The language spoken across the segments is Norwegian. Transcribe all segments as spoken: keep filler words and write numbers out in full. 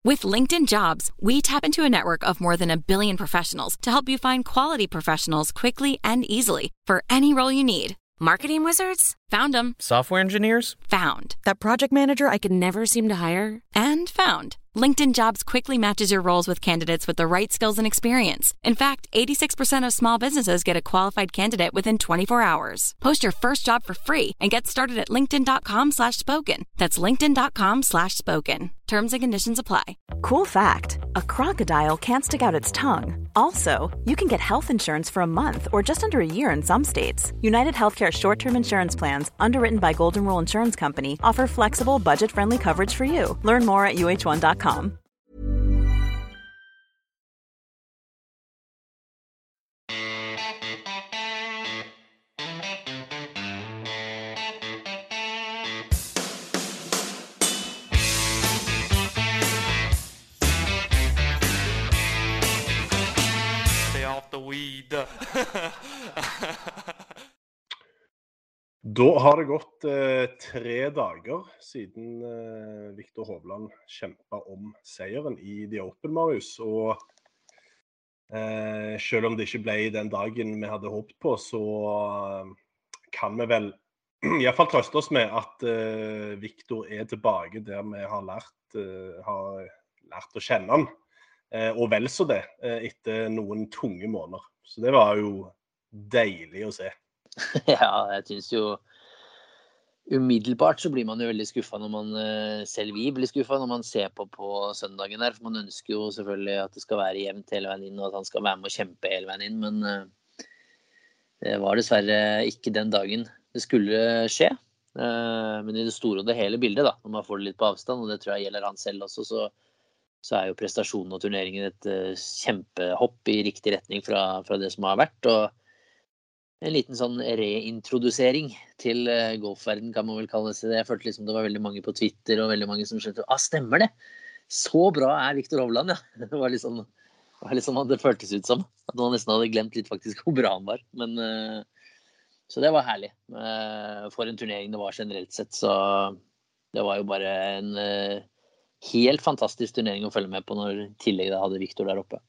With LinkedIn Jobs, we tap into a network of more than a billion professionals to help you find quality professionals quickly and easily for any role you need. Marketing wizards? Found them. Software engineers? Found. That project manager I could never seem to hire? And found. LinkedIn Jobs quickly matches your roles with candidates with the right skills and experience. In fact, eighty-six percent of small businesses get a qualified candidate within twenty-four hours. Post your first job for free and get started at linkedin.com slash spoken. That's linkedin.com slash spoken. Terms and conditions apply. Cool fact, a crocodile can't stick out its tongue. Also, you can get health insurance for a month or just under a year in some states. United Healthcare short-term insurance plans, underwritten by Golden Rule Insurance Company, offer flexible, budget-friendly coverage for you. Learn more at U H one dot com. Stay off the weed. Da har det gått eh, tre dager siden eh, Viktor Hovland kjempet om seieren i The Open, Marius. Og eh, selv om det ikke ble den dagen vi hadde håpet på, så eh, kan vi vel i hvert fall trøste oss med at eh, Viktor er tilbake der vi har lært, eh, har lært å kjenne han. Eh, og vel så det, eh, etter noen tunge måneder. Så det var jo deilig å se. Ja, jeg synes jo umiddelbart så blir man jo veldig skuffet når man, selv vi blir skuffet når man ser på på søndagen der, for man ønsker jo selvfølgelig at det skal være jevnt hele veien inn, og at han skal være med og kjempe hele veien inn, men det var dessverre ikke den dagen det skulle skje. Men i det store og det hele bildet da, når man får det litt på avstand, og det tror jeg gjelder han selv også, så, så er jo prestasjonen og turneringen et kjempehopp i riktig retning fra, fra det som har vært, og en liten sånn reintrodusering til uh, golfverden, kan man vel kalle det. Jeg følte liksom det var veldig mange på Twitter, og veldig mange som skjønte, ah, stemmer det? Så bra er Viktor Hovland, ja. Det var litt sånn, det var litt sånn at det føltes ut som, at man nesten hadde glemt litt faktisk hvor bra han var. Men, uh, så det var herlig. Uh, for en turnering det var generelt sett, så det var jo bare en uh, helt fantastisk turnering å følge med på når tillegg da hadde Viktor der oppe.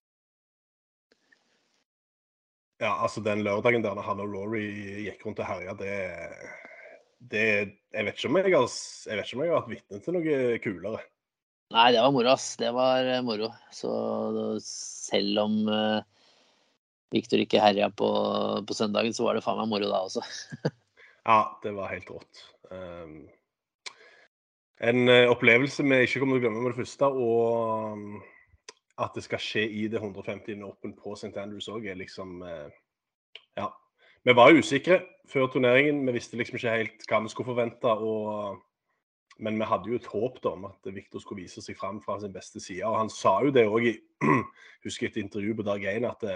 Ja, altså den lørdagen der når han og Rory gikk rundt og herja, det, det, jeg vet ikke om jeg har, jeg vet ikke om jeg har vært vitne til noe kulere. Nei, det var moro, ass. Det var moro. Så selv om uh, Viktor ikke herja på, på søndagen, så var det faen meg moro da også. Ja, det var helt rått. Um, en uh, opplevelse vi ikke kommer til å glemme med det første, og um, at det skal skje i det hundre og femtiende Open på Saint Andrews også, er liksom, eh, ja. Vi var usikre før turneringen, vi visste liksom ikke helt hva vi skulle forvente, og, men vi hadde jo et håp da, om at Viktor skulle vise seg frem fra sin beste side, og han sa jo det også i, husker et intervju på dag én, at det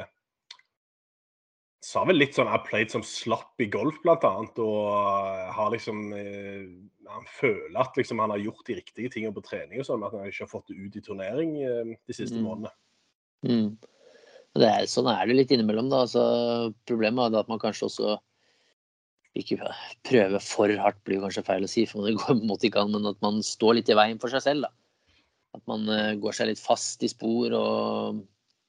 sa vel litt sånn, jeg har played som slapp i golf blant annet, og har liksom, eh, han føler at liksom, han har gjort de riktige tingene på trening og sånn, at han ikke har fått det ut i turnering eh, de siste mm. månedene. Mm. Det er, sånn er det litt innimellom da, altså, problemet er at man kanskje også ikke prøver for hardt, blir jo kanskje feil å si, for det går på en måte ikke an, men at man står litt i veien for seg selv da. At man uh, går seg litt fast i spor og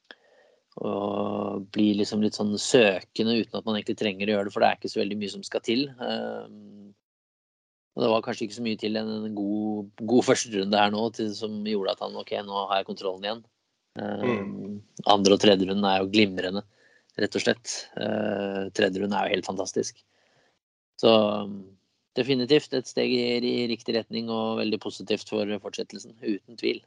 og blir liksom litt sånn søkende uten at man egentlig trenger å gjøre det, for det er ikke så veldig mye som skal til. Um, og det var kanskje ikke så mye til en, en god, god første runde her nå, til, som gjorde at han, ok, nå har jeg kontrollen igjen. Um, mm. Andre og tredje runden er jo glimrende, rett og slett. Uh, tredje runden er jo helt fantastisk. Så um, definitivt et steg i, i riktig retning, og veldig positivt for fortsettelsen, uten tvil.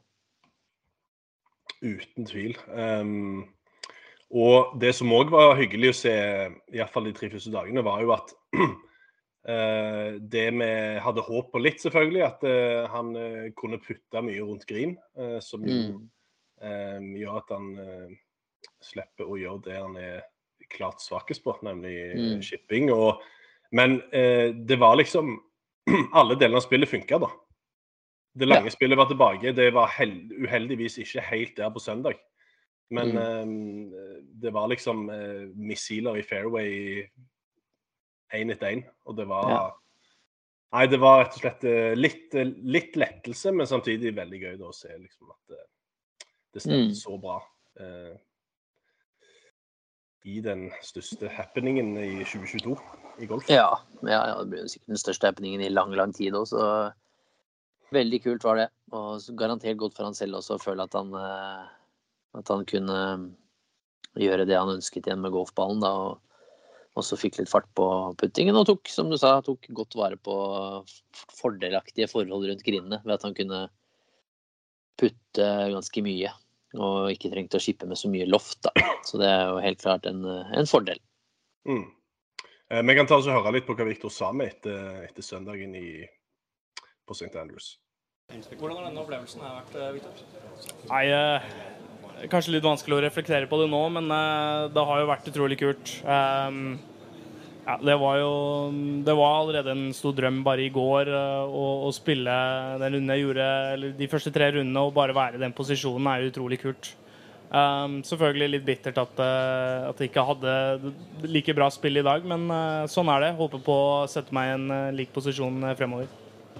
Uten tvil. Um... Og det som også var hyggelig å se, i hvert fall de tre første dagene, var jo at eh, det vi hadde håp på litt selvfølgelig, at eh, han eh, kunne putte mye rundt green, eh, som jo Mm. eh, gjør at han eh, slipper å gjøre det han er klart svakest på, nemlig Mm. shipping. Og, men eh, det var liksom, alle delene av spillet funket da. Det lange Ja. spillet var tilbake, det var held, uheldigvis ikke helt der på søndag. Men Mm. eh, det var liksom eh, missiler i fairway én etter én, og det var, Ja. Nei, det var rett og slett litt, litt lettelse, men samtidig veldig gøy da, å se liksom, at det, det stemte mm. så bra eh, i den største happeningen i tjue tjueto i golf. Ja, ja, ja, det ble sikkert den største happeningen i lang, lang tid også, så veldig kult var det. Og garantert godt for han selv også å føle at han, at han kunne gjøre det han ønsket igjen med golfballen da, og Og så fikk litt fart på puttingen, og tok, som du sa, tok godt vare på fordelaktige forhold rundt grinene, ved at han kunne putte ganske mye, og ikke trengte å skippe med så mye loft da. Så det er jo helt klart en, en fordel. Mm. Eh, vi kan ta oss og høre litt på hva Victor sa med etter, etter søndagen i, på Saint Andrews. Hvordan har denne opplevelsen vært, Victor? Nei, eh... Kanskje litt vanskelig å reflektere på det nå, men uh, det har jo vært utrolig kult. Um, ja, det var jo det var allerede en stor drøm bare i går uh, å, å spille den runden jeg gjorde, eller de første tre rundene, og bare være i den posisjonen er jo utrolig kult. Um, selvfølgelig litt bittert at, uh, at jeg ikke hadde like bra spill i dag, men uh, sånn er det. Håper på å sette meg i en uh, lik posisjon uh, fremover.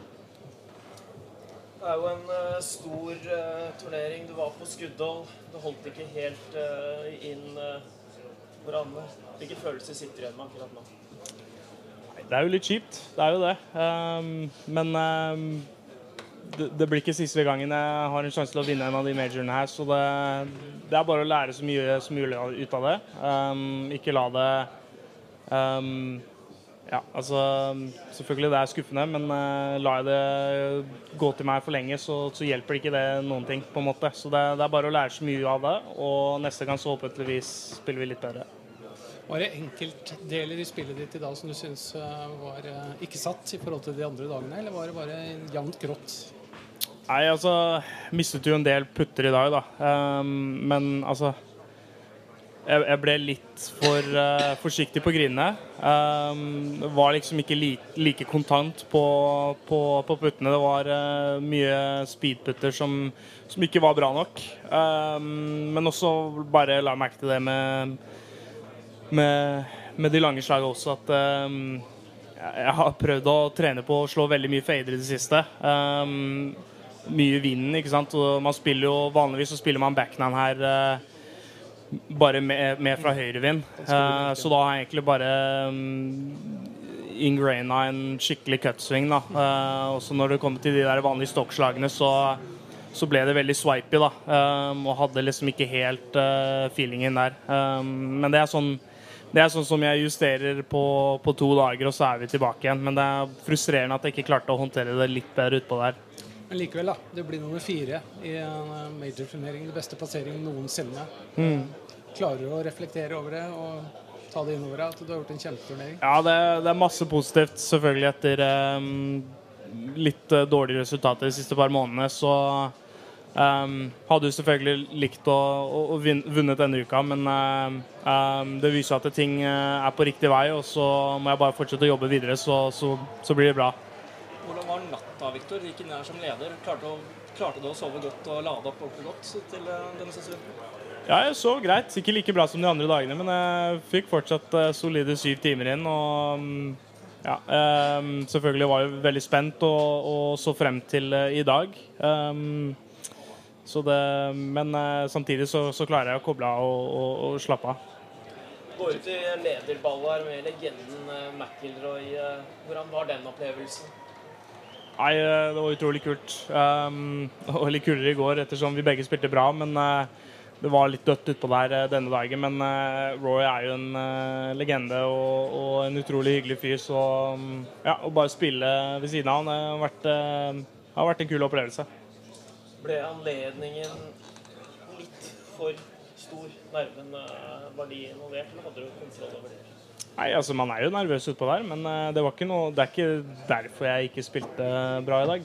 Det er jo en uh, stor uh, turnering. Du var på Skuddal. Du holdt ikke helt uh, inn uh, hverandre. Hvilke følelser sitter igjen med akkurat nå? Det er jo litt kjipt. Det er jo det. Um, men um, det, det blir ikke siste gangen jeg har en sjanse til å vinne en av de majorene her, så det, det er bare å lære så mye som mulig ut av det. Um, ikke la det... Um, Ja, altså, selvfølgelig det er skuffende, men uh, la jeg det gå til meg for lenge, så, så hjelper ikke det noen ting, på en måte. Så det, det er bare å lære så mye av det, og neste gang så håpeligvis spiller vi litt bedre. Var det enkeltdeler i spillet ditt i dag som du synes uh, var uh, ikke satt i forhold til de andre dagene, eller var det bare jevnt grått? Nei, altså, mistet jo en del putter i dag da, um, men altså... Jeg, jeg ble litt for uh, forsiktig på grinene. Um, var liksom ikke li, like kontant på, på, på puttene. Det var uh, mye speedputter som, som ikke var bra nok. Um, men også bare la merke til det med, med, med de lange slagene også, at um, jeg har prøvd å trene på å slå veldig mye fader i det siste. Um, mye vinden, ikke sant? Og man spiller jo, vanligvis så spiller man backhand her uh, bare med, med fra høyrevind. Uh, så da har jeg egentlig bare um, ingraina en skikkelig cutswing da. Uh, og så når det kommer til de der vanlige stokkslagene, så, så ble det veldig swipey da. Um, og hadde liksom ikke helt uh, feelingen der. Um, men det er sånn det er sånn som jeg justerer på, på to dager, og så er vi tilbake igjen. Men det er frustrerende at jeg ikke klarte å håndtere det litt bedre utpå der. Men likevel da, det blir nummer fire i en major-turnering, det beste plasseringen noensinne. Mm. Klarer du å reflektere over det og ta det innover at du har gjort en kjempeturnering? Ja, det, det er masse positivt, selvfølgelig etter um, litt uh, dårlige resultater de siste par månedene, så um, hadde du selvfølgelig likt å, å, å vunnet denne uka, men uh, um, det viser at ting uh, er på riktig vei, og så må jeg bare fortsette å jobbe videre, så, så, så blir det bra. Hvordan var natta, Victor? Gikk inn her som leder. Klarte, å, klarte du å sove godt og lade opp ordentlig godt til denne sesjonen? Ja, jeg sov greit. Ikke like bra som de andre dagene, men jeg fikk fortsatt uh, solide syv timer inn. Og um, ja, um, selvfølgelig var jeg veldig spent og, og så frem til uh, i dag. Um, så det, men uh, samtidig så, så klarer jeg å koble av og, og, og slappe av. Går ut i lederball her med legenden uh, McIlroy. Uh, hvordan var den opplevelsen? Nei, det var utrolig kult. Um, og litt kulere i går, ettersom vi begge spilte bra, men uh, det var litt dødt utpå der uh, denne dagen. Men uh, Roy er jo en uh, legende og, og en utrolig hyggelig fyr, så um, ja, å bare spille ved siden av han uh, har, vært, uh, har vært en kul opplevelse. Ble anledningen litt for stor? Nerven, uh, var de involvert, eller hadde du kontroll over det? Nei, altså man er jo nervøs utpå der, men uh, det var ikke noe, det er ikke derfor jeg ikke spilte bra i dag.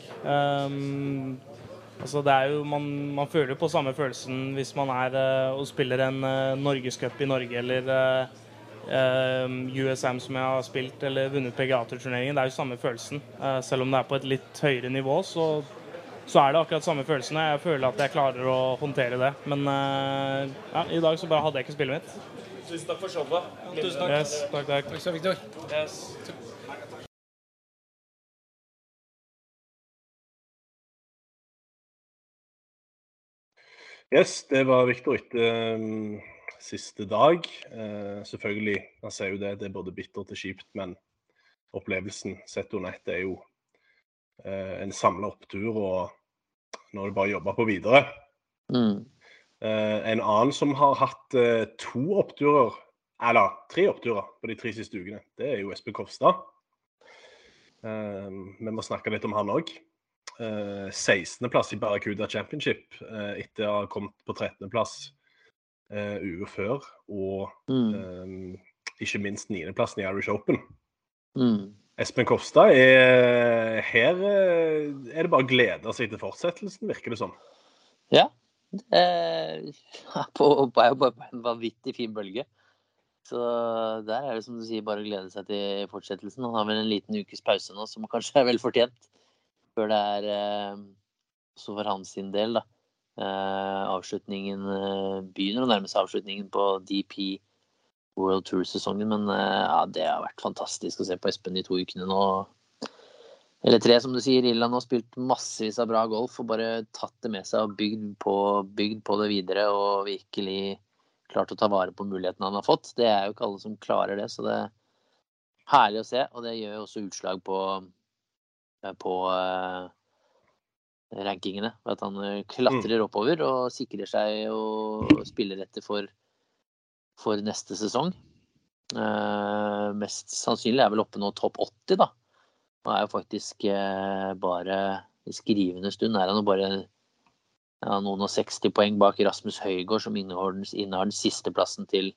Um, altså det er jo, man, man føler på samme følelsen hvis man er uh, og spiller en uh, Norgescup i Norge, eller uh, uh, U S M som jeg har spilt, eller vunnet P G A-turneringen. Det er jo samme følelsen. Uh, selv om det er på et litt høyere nivå, så, så er det akkurat samme følelsen. Jeg føler at jeg klarer å håndtere det, men uh, ja, i dag så bare hadde jeg ikke spillet mitt. Tusen takk for showet. Tusen takk. Yes, takk, takk. Takk skal Victor. Yes. Yes, det var Victor etter um, siste dag. Uh, selvfølgelig, han sier jo det, det er både bittert og kjipt, men opplevelsen sett under ett er jo uh, en samlet opptur, og nå er det bare å jobbe på videre. Mm. Uh, en annen som har hatt uh, to oppturer, eller tre oppturer på de tre siste ukene, det er jo Espen Kofstad. Uh, vi må snakke litt om han også. Uh, sekstende plass i Barracuda Championship uh, etter å ha kommet på trettende plass uh, uker før, og mm. um, ikke minst niende plassen i Irish Open. Mm. Espen Kofstad er her uh, er det bare å glede seg til fortsettelsen, virker det som. Ja, det er på, på, på en vanvittig fin bølge. Så der er det, som du sier, bare å glede seg til fortsettelsen. Han har vel en liten ukes pause nå, som kanskje er vel fortjent. Før det er eh, også for hans sin del da. Eh, avslutningen eh, begynner å nærme seg avslutningen på D P World Tour-sesongen, men eh, ja, det har vært fantastisk å se på Espen de to ukene nå. Eller tre, som du sier. Irland har spilt massevis av bra golf og bare tatt det med seg og bygd på, bygd på det videre og virkelig klart å ta vare på mulighetene han har fått. Det er jo ikke alle som klarer det, så det er herlig å se, og det gjør jo også utslag på på uh, rankingene, at han klatrer oppover og sikrer seg og spiller etter for, for neste sesong. Uh, mest sannsynlig er vel oppe nå topp åtti da. Han er jo faktisk uh, bare i skrivende stund er han jo bare ja, noen og seksti poeng bak Rasmus Højgaard, som innehar den, innehar den siste plassen til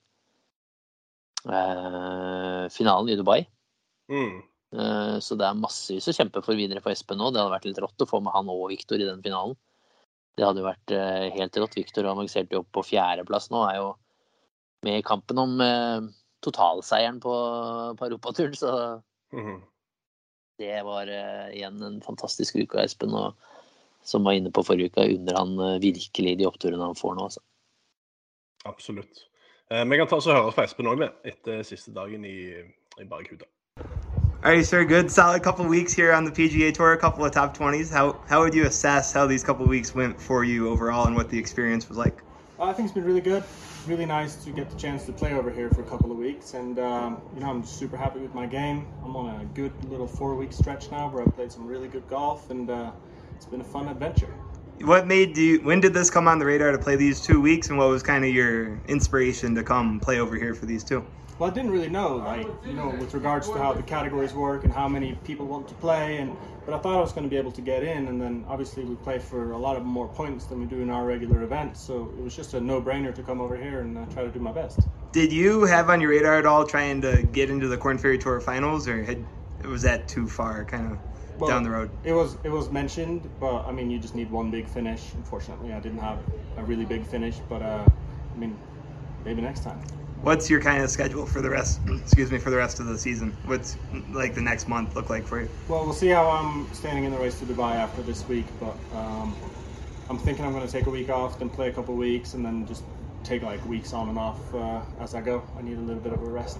uh, finalen i Dubai. Mm. Så det er massevis å kjempe for videre for Espen nå. Det hadde vært litt rått å få med han og Victor i den finalen. Det hadde jo vært helt rått. Victor avanserte jo opp på fjerdeplass nå, er jo med i kampen om eh, totalseieren på, på Europaturen, så mm-hmm. det var eh, igjen en fantastisk uke av Espen, og som var inne på forrige uke, under han eh, virkelig de oppturene han får nå. Altså. Absolutt. Eh, vi kan ta oss og høre fra Espen også med etter siste dagen i, i Barracuda. All right, sir. Good, solid couple of weeks here on the P G A Tour, a couple of top twenties. How how would you assess how these couple of weeks went for you overall and what the experience was like? I think it's been really good. Really nice to get the chance to play over here for a couple of weeks. And, um, you know, I'm super happy with my game. I'm on a good little four-week stretch now where I've played some really good golf, and uh, it's been a fun adventure. What made you, when did this come on the radar to play these two weeks, and what was kind of your inspiration to come play over here for these two? Well, I didn't really know, like, you know, with regards to how the categories work and how many people want to play, and but I thought I was going to be able to get in, and then obviously we play for a lot of more points than we do in our regular events, so it was just a no-brainer to come over here and uh, try to do my best. Did you have on your radar at all trying to get into the Korn Ferry Tour finals, or had, was that too far, kind of well, down the road? It was it was mentioned, but I mean, you just need one big finish. Unfortunately, I didn't have a really big finish, but uh, I mean, maybe next time. What's your kind of schedule for the rest, excuse me, for the rest of the season? What's like the next month look like for you? Well, we'll see how I'm standing in the race to Dubai after this week, but um, I'm thinking I'm going to take a week off, then play a couple of weeks, and then just take like weeks on and off uh, as I go. I need a little bit of a rest.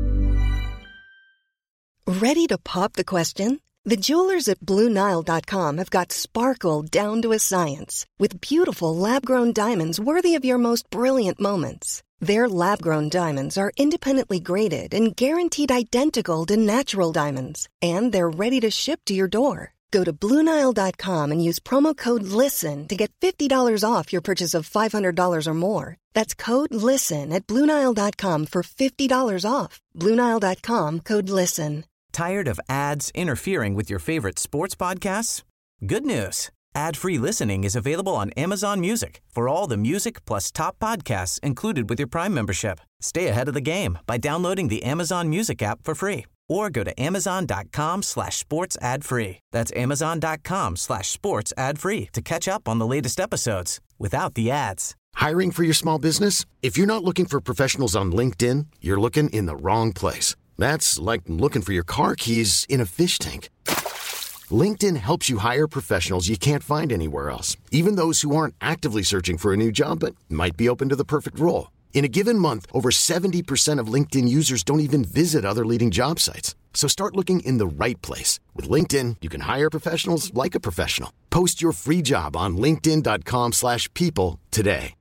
Ready to pop the question? The jewelers at Blue Nile dot com have got sparkle down to a science with beautiful lab-grown diamonds worthy of your most brilliant moments. Their lab-grown diamonds are independently graded and guaranteed identical to natural diamonds, and they're ready to ship to your door. Go to Blue Nile dot com and use promo code LISTEN to get fifty dollars off your purchase of five hundred dollars or more. That's code LISTEN at Blue Nile dot com for fifty dollars off. Blue Nile dot com, code LISTEN. Tired of ads interfering with your favorite sports podcasts? Good news. Ad-free listening is available on Amazon Music for all the music plus top podcasts included with your Prime membership. Stay ahead of the game by downloading the Amazon Music app for free or go to amazon.com slash sports ad free. That's amazon.com slash sports ad free to catch up on the latest episodes without the ads. Hiring for your small business? If you're not looking for professionals on LinkedIn, you're looking in the wrong place. That's like looking for your car keys in a fish tank. LinkedIn helps you hire professionals you can't find anywhere else, even those who aren't actively searching for a new job but might be open to the perfect role. In a given month, over seventy percent of LinkedIn users don't even visit other leading job sites. So start looking in the right place. With LinkedIn, you can hire professionals like a professional. Post your free job on linkedin.com slash people today.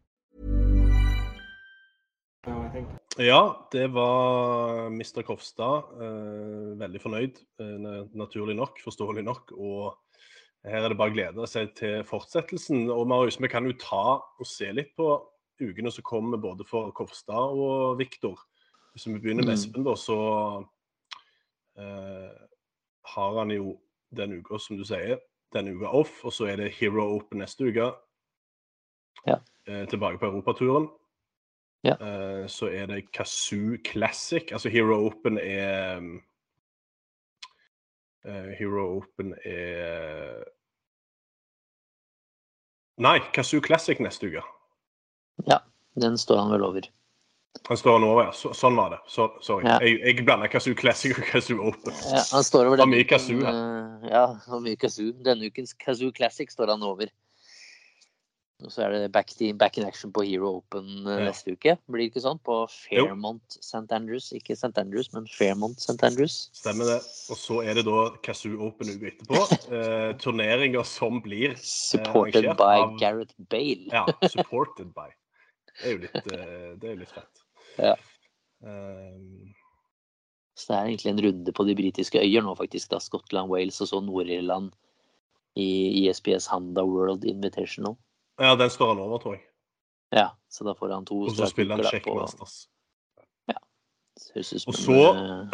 Ja, det var mister Kofstad. Eh, veldig fornøyd, eh, naturlig nok, forståelig nok, og her er det bare glede seg til fortsettelsen. Og Marius, vi kan jo ta og se litt på ukene som kommer både for Kofstad og Victor. Hvis vi begynner med Espen da, så eh, har han jo den uka, som du sier, den uka off, og så er det Hero Open neste uke. Ja. Eh, tilbake på Europaturen. Ja. Uh, så er det Kazoo Classic. Altså Hero Open er uh, Hero Open er Nei, Kazoo Classic neste uke. Ja, den står han vel over. Han står han over, ja. Så, sånn var det. Så, sorry. Ja. Jeg, jeg blander Kazoo Classic og Kazoo Open. Ja, han står over denne mye Kazoo, uken. Uh, ja, og mye Kazoo. Denne ukens Kazoo Classic står han over. Og så er det back, back in action på Hero Open uh, Ja. neste uke. Blir det ikke sånn? På Fairmont Saint Andrews. Ikke Saint Andrews, men Fairmont Saint Andrews. Stemmer det. Og så er det da Kazoo Open uke etterpå. Uh, turneringer som blir uh, Supported by av, Gareth Bale. Ja, supported by. Det er jo litt, uh, det er jo litt fett. Ja. Um, Så det er egentlig en runde på de britiske øyer nå faktisk, da. Skottland, Wales og så Nord-Irland i E S P S Honda World Invitational. Ja, den står han over, tror jeg. Ja, så da får han to og så spiller han Czech Masters. Ja. Så og så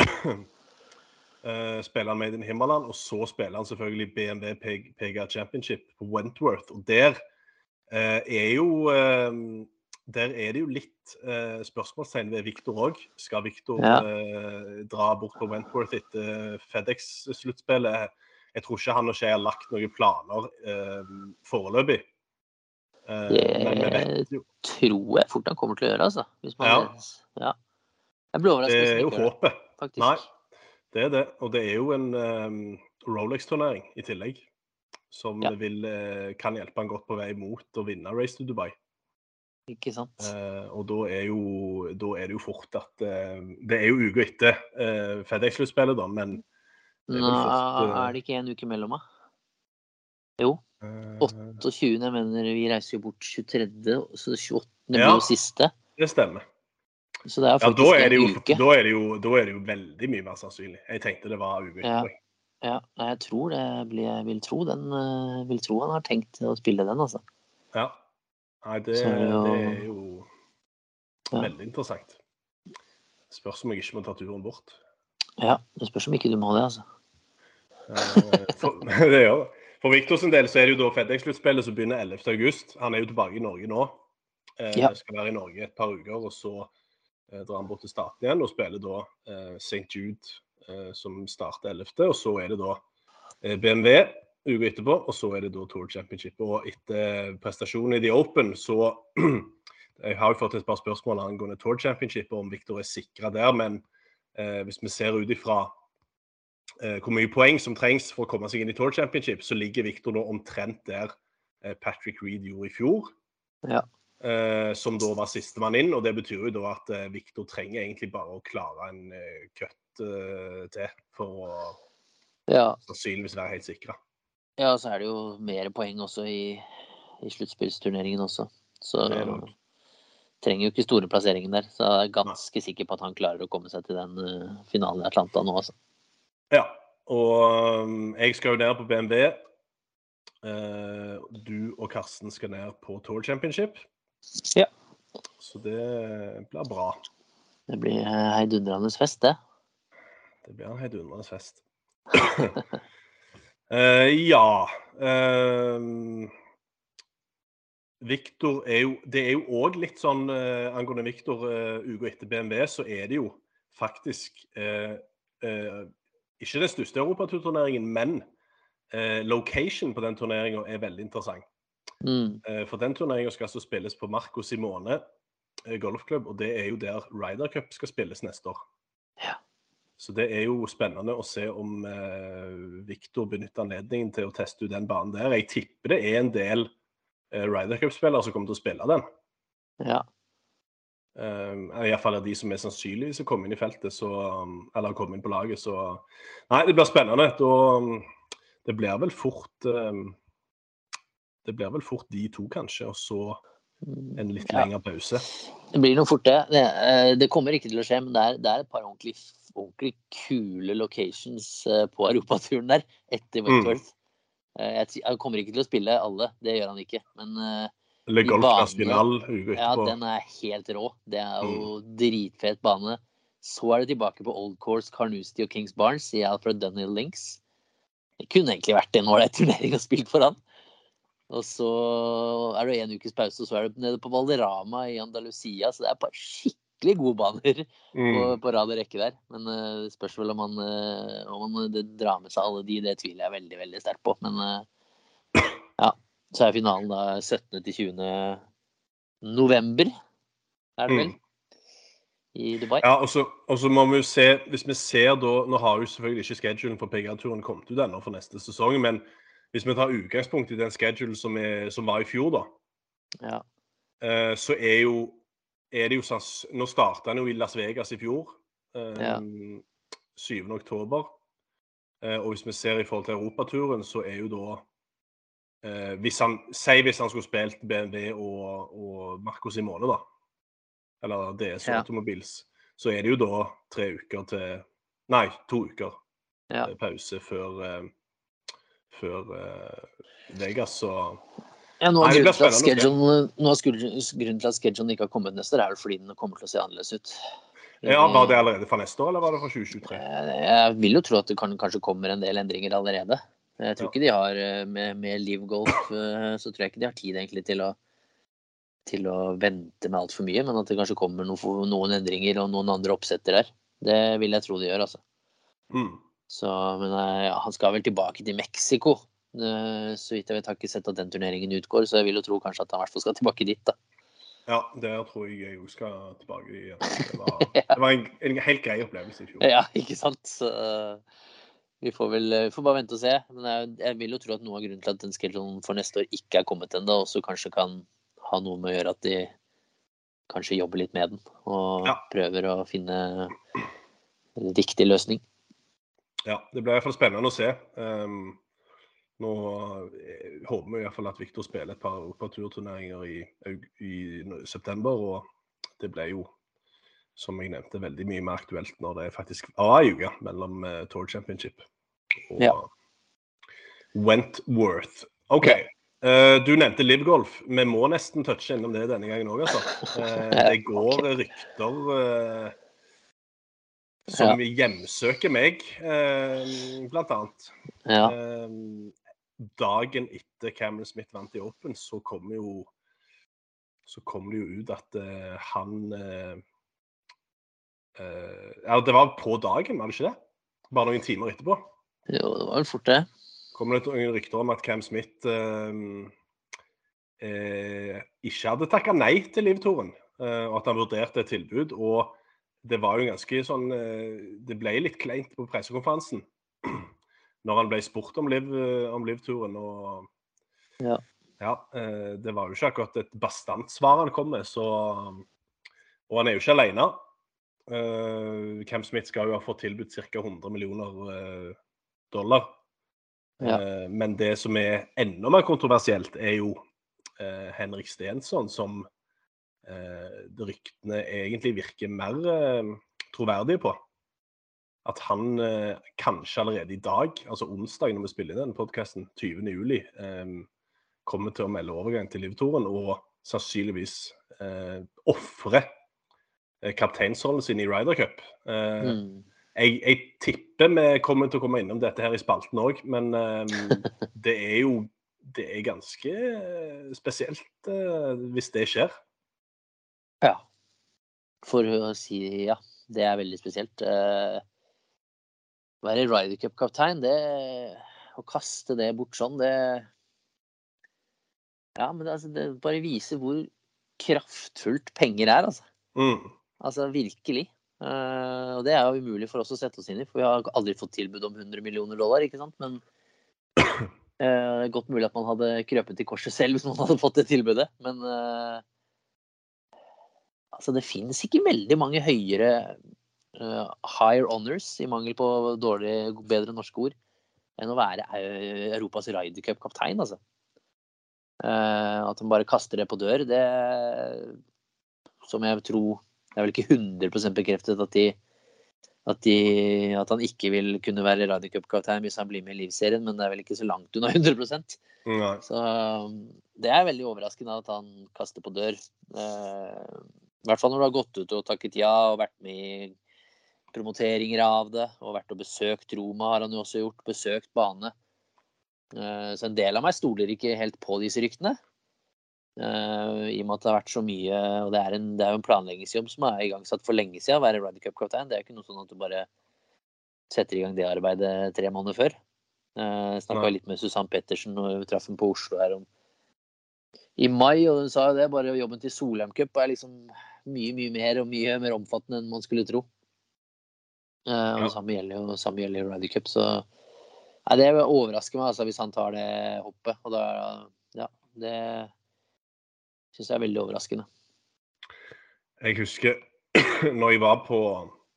uh, spiller han Made in Himmerland, og så spiller han selvfølgelig B M W P G A Championship på Wentworth. Og der uh, er jo uh, der er det jo litt uh, spørsmålstegn ved Victor også. Skal Victor Ja. uh, dra bort på Wentworth etter FedEx-sluttspillet? Jeg tror ikke han og Skei har lagt noen planer uh, foreløpig. Uh, Det men vi vet jo. tror jeg fort han kommer til å gjøre, altså. Hvis man Ja. ja. Jeg blir overrasket Det hvis er han jo ikke gjør det, håpet. faktisk. Nei, det er det. Og det er jo en um, Rolex-turnering i tillegg, som Ja. vil, uh, kan hjelpe han godt på vei mot å vinne Race to Dubai. Ikke sant? Uh, og da er, jo, da er det jo fort at uh, det er jo uka etter uh, FedEx-sluttspillet da, men det er Nå vel fort... Uh, er det ikke en uke mellom, da? Jo. åtteogtjuende, jeg mener, vi reiser jo bort tjuetredje, så tjueåttende Ja. blir jo siste. Det stemmer. Så det er Ja, faktisk da er det en jo, uke. da er det jo, da er det jo veldig mye mer sannsynlig. Jeg tenkte det var uka Ja. etter. Ja, nei, jeg tror det blir, jeg vil tro den, eh, vil tro han har tenkt å spille den, altså. Ja. Nei, det, Så er det jo- det er jo Ja. veldig interessant. Spørs om jeg ikke må ta turen bort. Ja, det spørs om ikke du må det, altså. Eh, For, det gjør det. For Victor sin del så er det jo da FedEx-sluttspillet som begynner ellevte august. Han er jo tilbake i Norge nå. Eh, Ja. Skal være i Norge et par uker, og så eh, drar han bort til staten igjen og spiller da eh, Saint Jude, eh, som starter ellevte, og så er det da eh, B M W uka etterpå, og så er det da Tour Championship. Og etter prestasjonen i The Open, så jeg har jo fått et par spørsmål angående Tour Championship, om Victor er sikret der, men eh, hvis vi ser ut ifra eh, hvor mye poeng som trengs for å komme seg inn i Tour Championship, så ligger Victor nå omtrent der eh, Patrick Reed gjorde i fjor, Ja. eh, som da var siste mann inn, og det betyr jo da at eh, Victor trenger egentlig bare å klare en eh, cut eh, til for å Ja. sannsynligvis være helt sikret. Ja, og så er det jo mer poeng også i, i sluttspillsturneringen også. Så Det er det også. trenger jo ikke store plasseringen der. Så jeg er ganske sikker på at han klarer å komme seg til den uh, finalen i Atlanta nå, altså. Ja, og um, jeg skal jo ned på B M W. Uh, du og Karsten skal ned på Tour Championship. Ja. Så det blir bra. Det blir uh, heidundrende fest, det. Det blir en heidundrende fest. uh, ja. Uh, Victor er jo, det er jo også litt sånn, uh, angående Victor uh, uka etter B M W, så er det jo faktisk uh, uh, ikke den største Europaturneringen, men uh, location på den turneringen er veldig interessant. Mm. Uh, for den turneringen skal altså spilles på Marco Simone uh, golfklubb, og det er jo der Ryder Cup skal spilles neste år. Ja. Så det er jo spennende å se om uh, Victor benytter anledningen til å teste ut den banen der. Jeg tipper det er en del uh, Ryder Cup-spillere som kommer til å spille den. Ja. Um, I hvert fall er de som er sannsynligvis å komme inn i feltet, så, um, eller komme inn på laget. Så nei, det blir spennende. Da, um, det blir vel fort um, det blir vel fort de to kanskje, og så en litt Ja. lengre pause. Det blir noe fort det. Det, eh, det kommer ikke til å skje, men det er, det er et par ordentlig, ordentlig kule locations eh, på europaturen der, etter Wentworth. Eh, jeg, t- jeg kommer ikke til å spille alle, det gjør han ikke. Men eh, Le de Golf banene- National uke Ja, etterpå. den er helt rå. Det er jo dritfet bane. Så er det tilbake på Old Course, Carnoustie og Kings Barnes i Alfred Dunhill Links. Det kunne egentlig vært en ålreit turnering å spille for han. Og så er det en ukes pause, og så er det nede på Valderrama i Andalusia, så det er et par skikkelig gode baner på, Mm. på rad og rekke der. Men eh, det spørs vel om han, eh, om han det drar med seg alle de, det tviler jeg veldig, veldig sterkt på. Men eh, ja, så er finalen da syttende til tjuende november, er det vel, i Dubai. Ja, og så, og så må vi jo se, hvis vi ser da, nå har jo selvfølgelig ikke schedulen for P G A-turen kommet ut ennå for neste sesong, men hvis vi tar utgangspunkt i den schedule som, er, som var i fjor da, Ja. eh, så er jo, er det jo sånn, nå startet han jo i Las Vegas i fjor, eh, Ja. syvende oktober, eh, og hvis vi ser i forhold til Europaturen, så er jo da, eh, hvis han, si hvis han skulle spilt B M W og, og Marco Simone da, eller D S Ja. Automobiles, så er det jo da tre uker til, nei, to uker Ja. eh, pause før, eh, før eh, Vegas, så Ja, nå Nei, er det blir grunnen til at spennende å se. schedulen, nå er skul- grunnen til at schedulen ikke har kommet neste år, er vel fordi den kommer til å se annerledes ut. Ja, var det allerede fra neste år, eller var det fra tjue tjuetre? Jeg vil jo tro at det kan, kanskje kommer en del endringer allerede. Jeg tror Ja. ikke de har, eh, med, med Liv Golf, eh, så tror jeg ikke de har tid egentlig til å, til å vente med alt for mye, men at det kanskje kommer noen, noen endringer og noen andre oppsetter der. Det vil jeg tro de gjør, altså. Mm. Så, men eh, ja, han skal vel tilbake til Mexico. Eh, Så vidt jeg vet, har ikke sett at den turneringen utgår, så jeg vil jo tro kanskje at han i hvert fall skal tilbake dit, da. Ja, der tror jeg jeg også skal tilbake i. Ja. Det var, det var en, en helt grei opplevelse i fjor. Ja, ikke sant? Så eh, vi får vel vi får bare vente og se. Men jeg, jeg vil jo tro at noe av grunnen til at den schedulen for neste år ikke er kommet ennå, også kanskje kan ha noe med å gjøre at de kanskje jobber litt med den, og Ja. prøver å finne en riktig løsning. Ja, det blir i hvert fall spennende å se. Um, nå eh, håper vi i hvert fall at Victor spiller et par Europaturturneringer i, aug- i september, og det ble jo, som jeg nevnte, veldig mye mer aktuelt når det faktisk var en uke mellom eh, Tour Championship og Ja. Wentworth. Ok, eh, du nevnte Liv Golf. Vi må nesten touche innom det denne gangen også, altså. Eh, det går rykter eh, som hjemsøker meg, eh, blant annet. Ja. Eh, dagen etter Cameron Smith vant i Open, så kom jo så kom det jo ut at eh, han eh, eh, ja, det var på dagen, var det ikke det? Bare noen timer etterpå. Jo, det var vel fort det. Kom det noen rykter om at Cam Smith eh, eh, ikke hadde takket nei til Liv-turen, eh, og at han vurderte et tilbud, og det var jo ganske sånn, eh, det ble litt kleint på pressekonferansen, når han ble spurt om Liv, om Liv-turen, og Ja. ja, eh, det var jo ikke akkurat et bastant svar han kom med, så, og han er jo ikke alene. Uh, Cam Smith skal jo ha fått tilbudt cirka hundre millioner uh, dollar. Ja. Uh, men det som er enda mer kontroversielt er jo uh, Henrik Stensson, som uh, ryktene egentlig virker mer uh, troverdige på. At han uh, kanskje allerede i dag, altså onsdag når vi spiller inn den podcasten, tyvende juli, um, kommer til å melde overgang til Liv-turen, og sannsynligvis uh, offre kapteinsrollen sin i Ryder Cup. Uh, Mm. jeg, jeg tipper vi kommer til å komme innom dette her i spalten også, men um, det er jo det er ganske spesielt uh, hvis det skjer. Ja. For å si ja, det er veldig spesielt. Uh, være Ryder Cup-kaptein, det å kaste det bort sånn, det ja, men det, altså, det bare viser hvor kraftfullt penger er, altså. Mm. Altså, virkelig. Uh, og det er jo umulig for oss å sette oss inn i, for vi har aldri fått tilbud om hundre millioner dollar, ikke sant? Men uh, godt mulig at man hadde krøpet i korset selv hvis man hadde fått det tilbudet. Men uh, altså det finnes ikke veldig mange høyere uh, higher honors i mangel på dårlig, bedre norske ord enn å være uh, Europas Ryder Cup-kaptein, altså. Uh, at han bare kaster det på dør, det som jeg tror, det er vel ikke hundre prosent bekreftet at de At, de, at han ikke vil kunne være Ryder Cup-kaptein hvis han blir med i livserien, men det er vel ikke så langt unna hundre prosent. Nei. Så det er veldig overraskende at han kaster på dør. Eh, I hvert fall når du har gått ut og takket ja og vært med i promoteringer av det, og vært og besøkt Roma har han jo også gjort, besøkt bane. Eh, så en del av meg stoler ikke helt på disse ryktene. Uh, I og med at det har vært så mye, og det er, en, det er jo en planleggingsjobb som er i gang satt for lenge siden å være Ryder Cup-kaptein. Det er ikke noe sånn at du bare setter i gang det arbeidet tre måneder før. Uh, jeg snakket litt med Susanne Pettersen og vi traff henne på Oslo her om i mai, og hun sa jo det, bare jobben til Solheim Cup er liksom mye, mye mer og mye mer omfattende enn man skulle tro. Uh, og det samme gjelder jo samme gjelder jo Ryder Cup, så nei, det overrasker meg altså hvis han tar det hoppet, og da, ja, det synes jeg er veldig overraskende. Jeg husker når jeg var på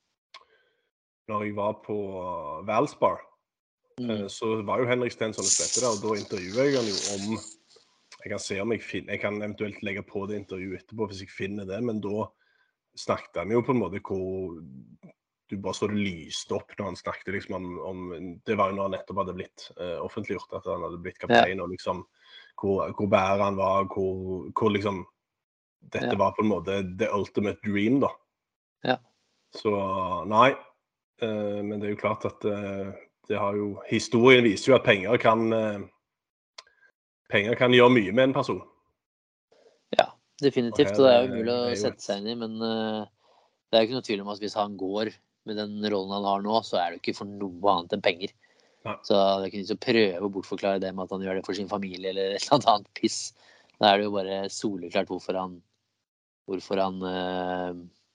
når jeg var på Valspar, mm. så var jo Henrik Stenson og spilte der, og da intervjuet jeg han jo om, jeg kan se om jeg finner, jeg kan eventuelt legge på det intervjuet etterpå hvis jeg finner det, men da snakket han jo på en måte hvor du bare så det lyste opp når han snakket liksom om, om det var jo når han nettopp hadde blitt uh, offentliggjort, at han hadde blitt kaptein, ja. Og liksom hvor, hvor bære han var, hvor, hvor liksom dette ja. Var på en måte the ultimate dream da. Ja. Så nei, uh, men det er jo klart at uh, det har jo, historien viser jo at penger kan uh, penger kan gjøre mye med en person. Ja, definitivt, og, her, og det er jo mulig å sette seg inn i, men uh, det er jo ikke noe tvil om at hvis han går med den rollen han har nå, så er det ikke for noe annet enn penger. Nei. Så det er ikke nytt å prøve å bortforklare det med at han gjør det for sin familie eller et eller annet piss. Da er det jo bare soleklart hvorfor han hvorfor han øh,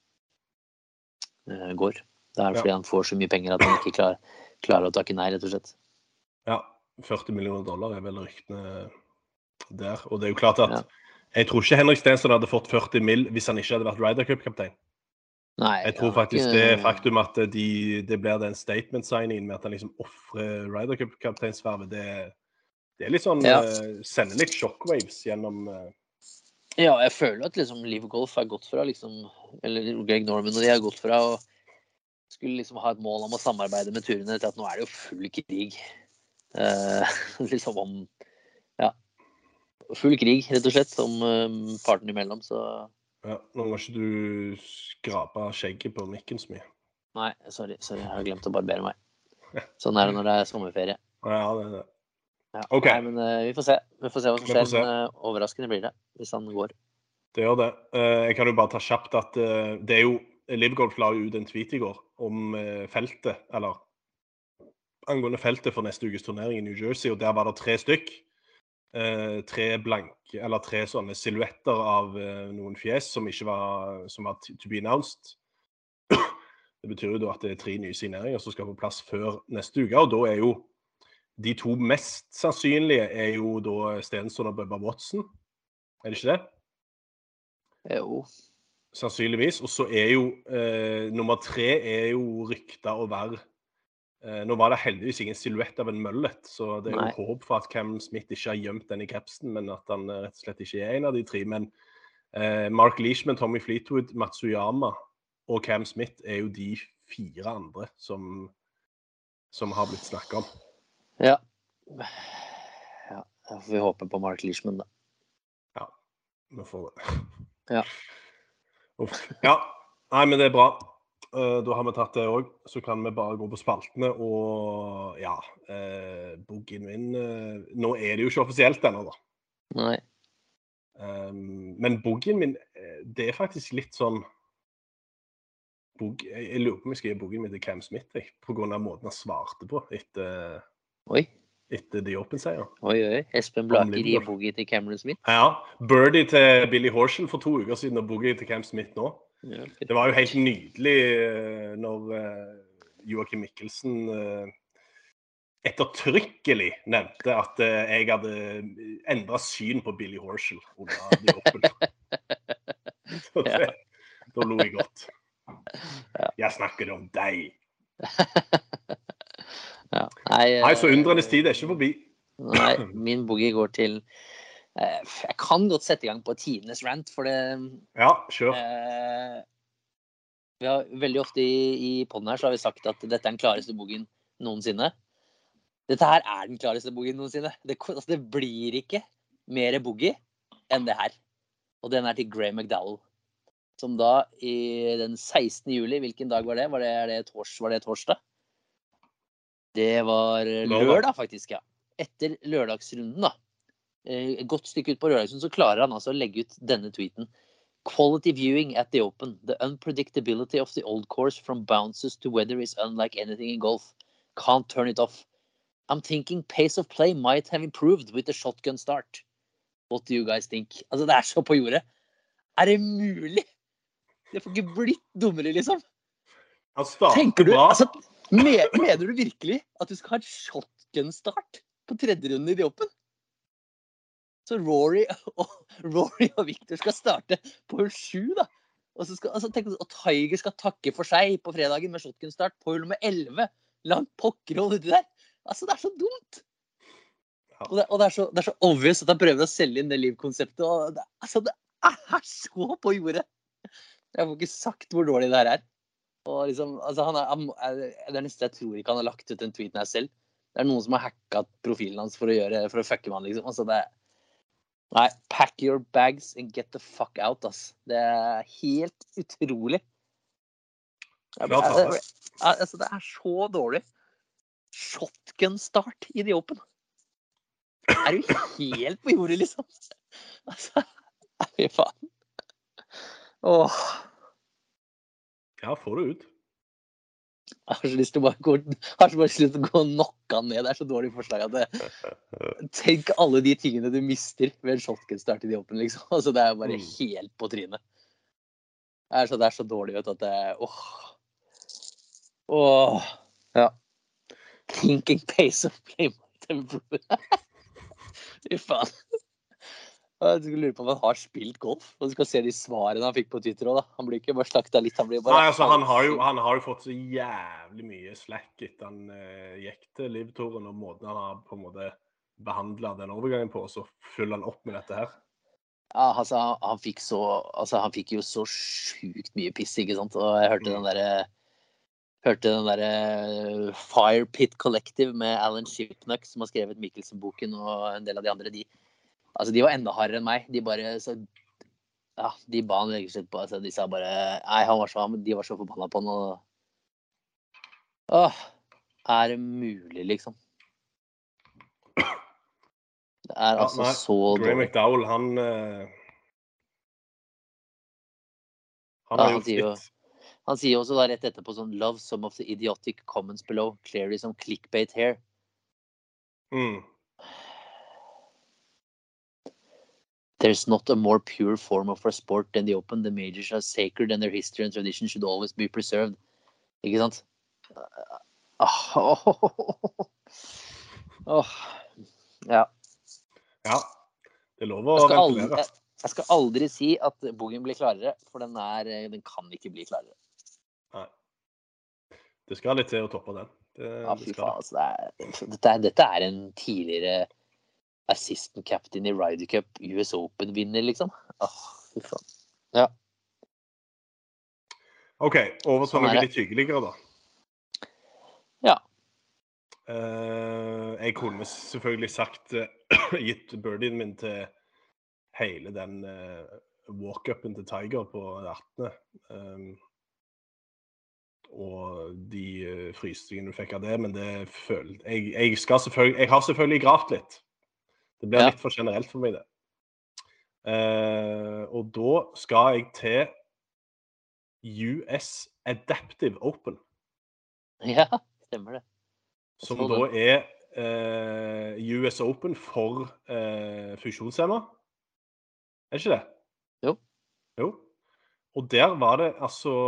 øh, går. Det er fordi ja. Han får så mye penger at han ikke klarer, klarer å takke nei, rett og slett. Ja, førti millioner dollar er vel ryktene der. Og det er jo klart at ja. Jeg tror ikke Henrik Stenson hadde fått førti mill hvis han ikke hadde vært Ryder Cup-kaptein. Nei, jeg tror faktisk ikke... det faktum at de, det blir den statement-signingen med at han liksom offrer Ryder Cup-kapteinsvervet, det, det er litt sånn, ja. uh, sender litt shockwaves gjennom... Uh... Ja, jeg føler at liksom Liv Golf er gått fra, liksom, eller Greg Norman og de har gått fra å skulle liksom ha et mål om å samarbeide med turene til at nå er det jo full krig. Uh, liksom om, ja, full krig, rett og slett, om um, parten imellom, så... Ja, nå må ikke du skrape skjegget på mikken så mye. Nei, sorry, sorry, jeg har glemt å barbere meg. Sånn er det når det er sommerferie. Ja, det er det. Ja. Ok. Nei, men uh, vi får se. Vi får se hva som skjer, men uh, overraskende blir det, hvis han går. Det gjør det. Uh, jeg kan jo bare ta kjapt at uh, det er jo, Liv Golf la ut en tweet i går om uh, feltet, eller angående feltet for neste ukes turnering i New Jersey, og der var det tre stykk. Uh, tre blanke, eller tre sånne silhuetter av uh, noen fjes som ikke var, som var to be announced. Det betyr jo da at det er tre nye signeringer som skal på plass før neste uke, og da er jo de to mest sannsynlige er jo da Stenson og Bubba Watson. Er det ikke det? Jo. Sannsynligvis, og så er jo uh, nummer tre er jo ryktet å være Uh, nå var det heldigvis ingen silhuett av en møllet, så det er jo Nei. Håp for at Cam Smith ikke har gjemt den i kapsen, men at han uh, rett og slett ikke er en av de tre. Men uh, Mark Leishman, Tommy Fleetwood, Matsuyama og Cam Smith er jo de fire andre som, som har blitt snakket om. Ja. Ja, da får vi håpe på Mark Leishman da. Ja, vi får det. Ja. Uff. Ja, nei, men det er bra. Uh, da har vi tatt det også, så kan vi bare gå på spaltene, og ja, uh, Boogie Win, uh, nå er det jo ikke offisielt ennå da. Nei. Um, men Boogie min, det er faktisk litt sånn, Boogie, jeg, jeg lurer på om jeg skal gi Boogie min til Cam Smith, jeg, på grunn av måten han svarte på etter, Oi. etter de Open-seier. Oi, oi, Espen Blaker gir Boogie til Cameron Smith. Ja, birdie til Billy Horschel for to uker siden, og Boogie til Cam Smith nå. Ja, det var jo helt nydelig når uh, Joakim Mikkelsen uh, ettertrykkelig nevnte at uh, jeg hadde endret syn på Billy Horschel under de Open. Så det, nå lo jeg godt. Jeg snakker om deg. Ja. Nei, Nei, så undrenes tid er ikke forbi. Nei, min boogie går til eh, jeg kan godt sette i gang på tidenes rant, for det Ja, kjør. eh, vi har veldig ofte i, i podden her så har vi sagt at dette er den klareste boogien noensinne. Dette her er den klareste boogien noensinne. Det, altså, det blir ikke mer boogie enn det her. Og den er til Graham McDowell. Som da i den sekstende juli, hvilken dag var det? Var det, er det, tors, var det torsdag? Det var lørdag faktisk, ja. Etter lørdagsrunden da. Et godt stykke ut på lørdagsrunden så klarer han altså å legge ut denne tweeten. Quality viewing at the open. The unpredictability of the old course from bounces to weather is unlike anything in golf. Can't turn it off. I'm thinking pace of play might have improved with the shotgun start. What do you guys think? Altså, det er så på jordet. Er det mulig? Det får ikke blitt dummere, liksom. Han starter Tenker du, bra. altså, mener, mener du virkelig at du skal ha et shotgun start på tredje runden i The Open? Så Rory og, Rory og Victor skal starte på hull sju, da. Og, så skal, altså, tenk, og Tiger skal takke for seg på fredagen med shotgun start på hull nummer elleve. Langt pokkerhold uti der. Altså, det er så dumt. Og, det, og det, er så, det er så obvious at han prøver å selge inn det livkonseptet. Og det, altså, det er så på jordet. Jeg får ikke sagt hvor dårlig det her er. Og liksom, altså, han er, han, det er nesten jeg tror ikke han har lagt ut den tweeten her selv. Det er noen som har hacket profilen hans for å gjøre, for å fucke med han, liksom. Altså, det er, nei, pack your bags and get the fuck out, ass. Det er helt utrolig. Jeg, jeg, jeg, altså, det er så dårlig. Shotgun start i The Open. Er du helt på jordet, liksom? Altså, fy faen. Åh. Ja, får det ut. Jeg har så lyst til å bare gå, har så bare lyst til å gå og knocke han ned. Det er så dårlig forslag at det, tenk alle de tingene du mister ved en shotgun start i The Open, liksom. Altså, det er bare helt på trynet. Det er så, det er så dårlig, vet du, at det, åh. Åh. Ja. Thinking pace of play might improve. Fy faen. Jeg skulle lure på om han har spilt golf, og du skal se de svarene han fikk på Twitter også, da. Han blir ikke bare slaktet litt, han blir bare... Nei, altså, han har jo, han har jo fått så jævlig mye slack etter han uh, gikk til Liv-touren, og måten han har på en måte behandlet den overgangen på, og så fyller han opp med dette her. Ja, altså, han, han fikk så, altså, han fikk jo så sjukt mye piss, ikke sant? Og jeg hørte mm. den der, hørte den der Fire Pit Collective med Alan Shipnuck, som har skrevet Mikkelsen-boken, og en del av de andre, de altså, de var enda hardere enn meg. De bare, så, ja, de ba han legge slutt på. Altså, de sa bare, nei, han var så, de var så forbannet på han. Og, åh, er det mulig, liksom? Det er altså ja, nei, så dårlig. Graham McDowell, han... Uh, han har ja, gjort litt. Han sier også da rett etterpå sånn, love some of the idiotic comments below. Clearly some clickbait here. Mm. There's not a more pure form of our sport than the Open. The majors are sacred and their history and tradition should always be preserved. Ikke sant? Åh, oh, oh, oh. Ja. Ja, det lover å ventilere. Jeg, jeg skal aldri si at bogen blir klarere, for den, er, den kan ikke bli klarere. Nei. Det skal litt til å toppe den. Det, ja, fy faen. Altså, det er, dette, er, dette er en tidligere... assistant captain i Ryder Cup U S Open vinner, liksom. Åh, fy faen. Ja. Ok, over til noe litt hyggeligere, da. Ja. Uh, jeg kunne selvfølgelig sagt, uh, gitt birdien min til hele den uh, walk-upen til Tiger på attende. Um, og de uh, frystingene du fikk av det, men det føler... Jeg, jeg, skal selvfølgelig, jeg har selvfølgelig gravt litt. Det blir ja. litt for generelt for meg, det. Uh, og da skal jeg til U S Adaptive Open. Ja, stemmer det. Som da er uh, U S Open for uh, funksjonshemmer. Er det ikke det? Jo. Jo. Og der var det altså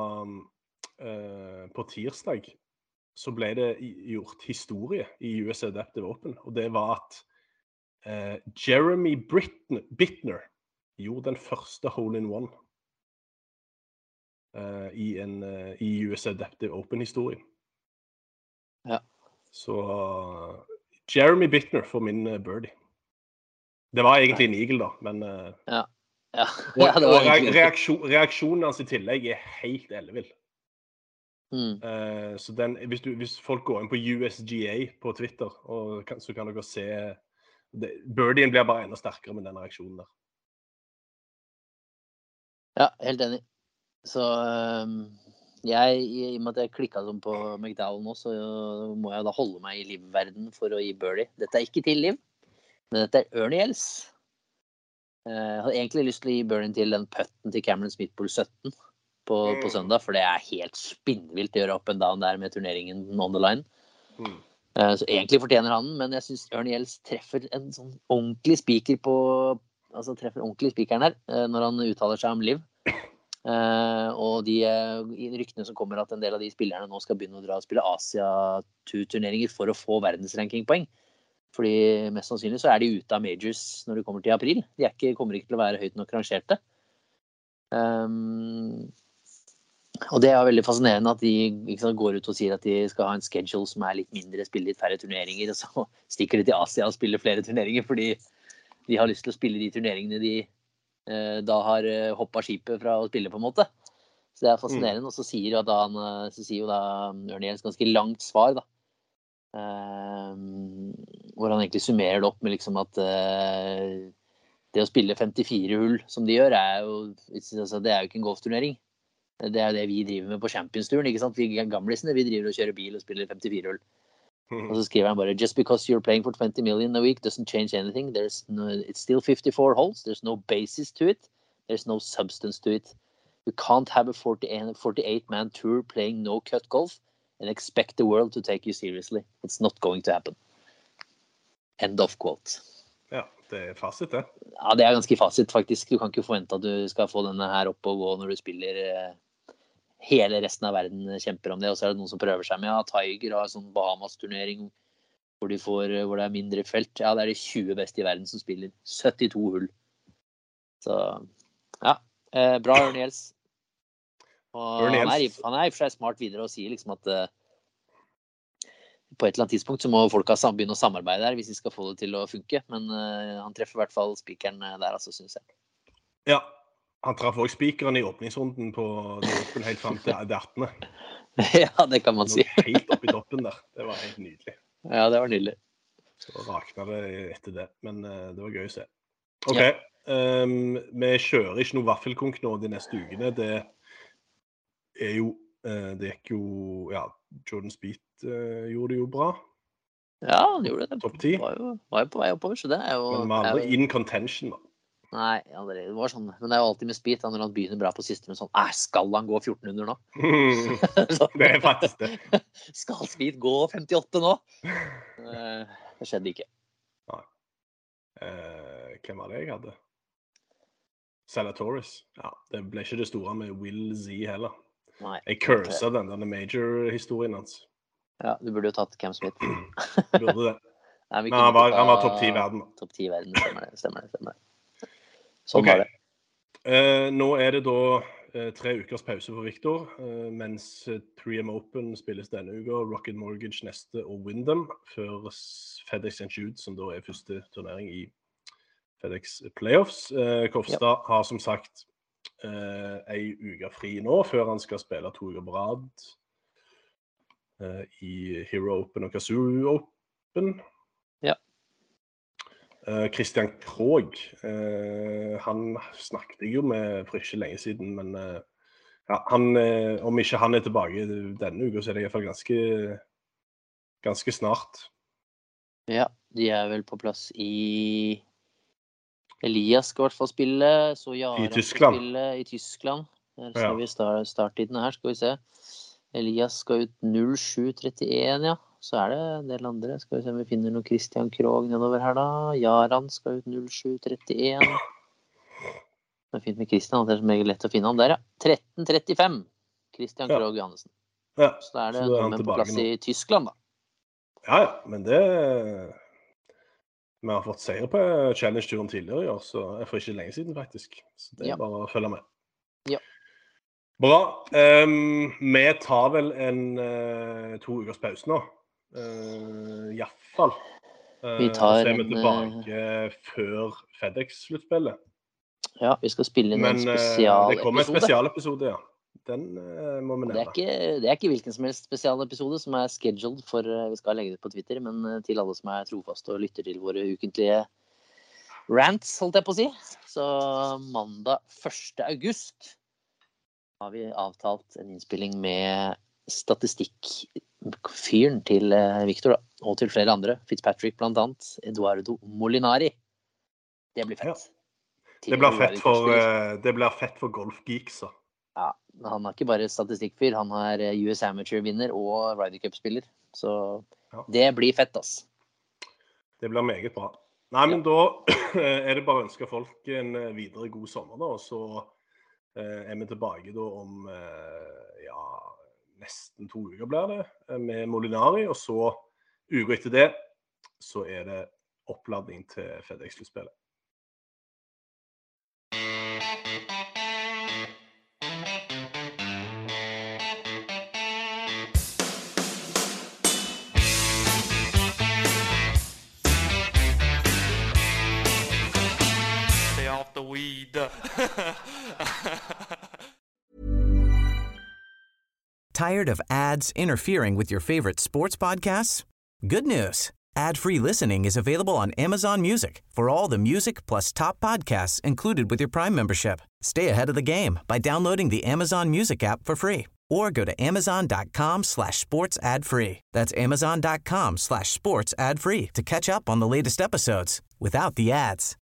uh, på tirsdag så ble det gjort historie i U S Adaptive Open, og det var at Uh, Jeremy Bittner, Bittner gjorde den første hole-in-one. uh, i, en, uh, i U S Adaptive Open-historien. Ja. Så uh, Jeremy Bittner for min uh, birdie. Det var egentlig en eagle da, men... Uh, ja. Ja. og, ja, det var og egentlig reaksjon, reaksjonen hans i tillegg er helt ellevill. Mm. Uh, så den, hvis, du, hvis folk går inn på U S G A på Twitter, og kan, så kan dere se... Det, birdien blir bare enda sterkere med den reaksjonen der. Ja, helt enig. Så um, jeg, i og med at jeg klikket sånn på McDowell nå, så må jeg da holde meg i livverden for å gi birdie. Dette er ikke til Liv, men dette er Ernie Els. Uh, jeg hadde egentlig lyst til å gi birdien til den putten til Cameron Smith på sytten på, mm. på søndag, for det er helt spinnvilt å gjøre up and down der med turneringen on the line. Mm. Uh, så egentlig fortjener han den, men jeg synes Ernie Els treffer en sånn ordentlig speaker på, altså treffer ordentlig spikeren her, uh, når han uttaler seg om Liv. Uh, og de uh, ryktene som kommer at en del av de spillerne nå skal begynne å dra og spille Asia-turneringer for å få verdensrankingpoeng. Fordi mest sannsynlig så er de ute av majors når de kommer til april. De er ikke, kommer ikke til å være høyt nok rangerte. Um, og det er veldig fascinerende at de ikke sant, går ut og sier at de skal ha en schedule som er litt mindre, spille litt færre turneringer, og så stikker de til Asia og spiller flere turneringer fordi de har lyst til å spille de turneringene de da har hoppet skipet fra å spille på en måte. Så det er fascinerende. Mm. Og så sier jo da, han, så sier jo da Ernie Els ganske langt svar da. Um, hvor han egentlig summerer det opp med liksom at uh, det å spille femtifire hull som de gjør er jo, altså, det er jo ikke en golfturnering. Det er det vi driver med på Champions-turen, ikke sant? Vi gamlisene, vi driver og kjører bil og spiller femtifire hull. Og så skriver han bare, just because you're playing for twenty million a week doesn't change anything. There's no, it's still fifty-four holes. There's no basis to it. There's no substance to it. You can't have a forty-eight man tour playing no cut golf and expect the world to take you seriously. It's not going to happen. End of quote. Ja, det er fasit det. Ja, det er ganske fasit faktisk. Du kan ikke forvente at du skal få denne her opp og gå når du spiller... Eh, hele resten av verden kjemper om det, og så er det noen som prøver seg med. Ja, Tiger har en sånn Bahamas-turnering hvor, de får, hvor det er mindre felt. Ja, det er de tjue beste i verden som spiller. syttito hull. Så, ja. Eh, bra Ernie Els. Og han er, han er i og for seg smart videre og sier liksom at eh, på et eller annet tidspunkt så må folk begynne å samarbeide der hvis de skal få det til å funke. Men eh, han treffer i hvert fall spikeren der, altså, synes jeg. Ja. Han traff også spikeren i åpningsrunden på Open helt frem til det attende. Ja, det kan man si. Helt opp i toppen der. Det var helt nydelig. Ja, det var nydelig. Så raknet det etter det, men uh, det var gøy å se. Ok, ja. um, vi kjører ikke noe vaffelkonk nå de neste ukene. Det er jo, uh, det gikk jo, ja, Jordan Spieth uh, gjorde det jo bra. Ja, han gjorde det. Topp ti. Var jo, var jo på vei oppover, så det er jo... Men vi var aldri jo... in contention da. Nei, det var sånn, men det er jo alltid med Spieth når han begynner bra på siste, men sånn, æh, skal han gå fjorten under nå? Mm, det er faktisk det. Skal Spieth gå femtiåtte nå? Det skjedde ikke. Nei. Eh, hvem var det jeg hadde? Salatoris. Ja, det ble ikke det store med Will Z heller. Nei. Jeg cursa den, denne major-historien hans. Ja, du burde jo tatt Cam Smith. Burde det. Nei, men han var, han var topp ti i verden. Topp ti i verden, stemmer det, stemmer det, stemmer det. Sånn okay. var det. Uh, nå er det da uh, tre ukers pause for Victor, uh, mens three M Open spilles denne uka, Rocket Mortgage neste og Wyndham, før FedEx Saint Jude, som da er første turnering i FedEx Playoffs. Uh, Kofstad ja. Har som sagt uh, en uke fri nå, før han skal spille to uker på rad uh, i Hero Open og Kazoo Open. Ja. Uh, Christian Krog, uh, han snakket jeg jo med for ikke lenge siden, men uh, ja, han, uh, om ikke han er tilbake denne uka, så er det i hvert fall ganske, ganske snart. Ja, de er vel på plass i Elias skal i hvert fall spille, så Jara I Tyskland. Skal spille i Tyskland. Her ser ja. Vi start, starttiden her, skal vi se. Elias skal ut null sju trettien, ja. Så er det en del andre. Skal vi se om vi finner noe Christian Krog nedover her da. Jaran skal ut null sju trettien. Det er fint med Christian, det er som er lett å finne han der, ja. tretten trettifem. Christian Krog ja. Johannessen. Ja. Så da er det noen på plass nå. I Tyskland da. Ja, ja, men det... Vi har fått seier på Challenge-turen tidligere i år, så jeg får ikke lenge siden faktisk. Så det er ja. Bare å følge med. Ja. Bra. Um, vi tar vel en uh, to ukers pause nå. Uh, I hvert fall. Uh, Vi tar så er vi en, tilbake uh, før FedEx-sluttspillet. Ja, vi skal spille inn Men, en uh, spesialepisode. det kommer en spesialepisode, ja. Den uh, må vi Det nevne. er, ikke, det er ikke hvilken som helst spesialepisode som er scheduled for, vi skal legge det på Twitter, men uh, til alle som er trofaste og lytter til våre ukentlige rants, holdt jeg på å si. Så mandag første august har vi avtalt en innspilling med statistikkfyren til Victor da, og til flere andre. Fitzpatrick blant annet, Eduardo Molinari. Det blir fett. Ja. Det blir fett for, det blir fett for golfgeekser. Ja, han er ikke bare statistikkfyr, han er U S Amateur-vinner og Ryder Cup-spiller. Så ja. Det blir fett, ass. Det blir meget bra. Nei, men ja. Da er det bare å ønske folk en videre god sommer da, og så er vi tilbake da om ja, nesten to uker blir det med Molinari, og så uker etter det så er det oppladning til FedEx-sluttspillet. Stay off the weed. Tired of ads interfering with your favorite sports podcasts? Good news. Ad-free listening is available on Amazon Music for all the music plus top podcasts included with your Prime membership. Stay ahead of the game by downloading the Amazon Music app for free or go to amazon.com slash sports ad free. That's amazon.com slash sports ad free to catch up on the latest episodes without the ads.